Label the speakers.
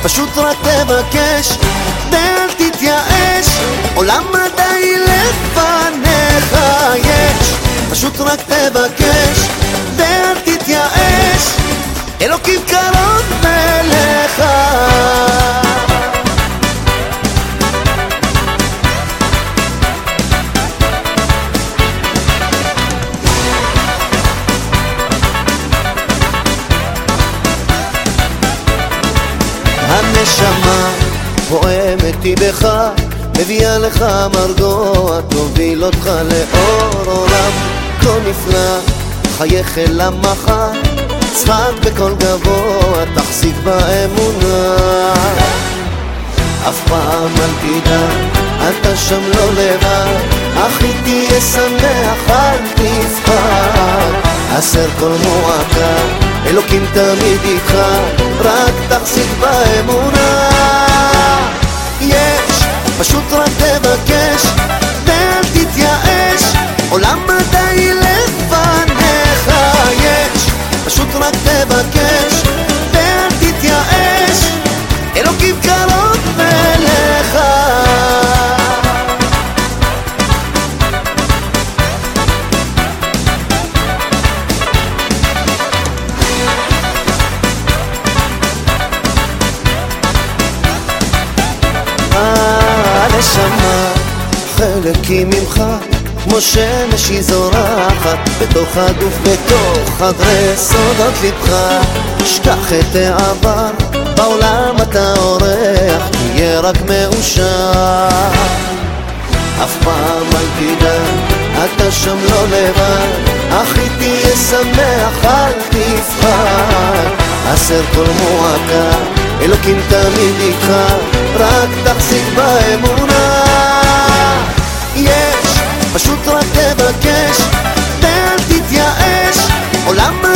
Speaker 1: פשוט רק תבקש ואל תתייאש, עולם עדיין לפניך יש. פשוט רק תבקש ואל תתייאש, אלוקים קרוב אליך. הנשמה פועמת היא בך, מביאה לך מרגוע, תוביל אותך לאור עולם כה נפלא. חייך אל המחר, צחק בקול גבוה, תחזיק באמונה. אף פעם אל תדאג, אתה שם לא לבד, אך איתי תהיה שמח, אל תפחד. הסר כל מועקה, אלוקים תמיד איתך, רק תחזיק באמונה. יש, פשוט רק תבקש ואל תתייאש, עולם עדיין לפניך יש. פשוט רק תבקש ואל תתייאש, אלוקים קרוב אליך. הנשמה חלקים ממך כמו שמש היא זורחת בתוך הגוף, בתוך חדרי סודות לבך. שכח את העבר, בעולם אתה אורח, תהיה רק מאושר. אף פעם אל תדאג, אתה שם לא לבד, אך איתי תהיה שמח, אל תפחד. הסר כל מועקה, אלוקים תמיד איתך, רק תחזיק באמונה. יש, פשוט רק תבקש ואל תתייאש, עולם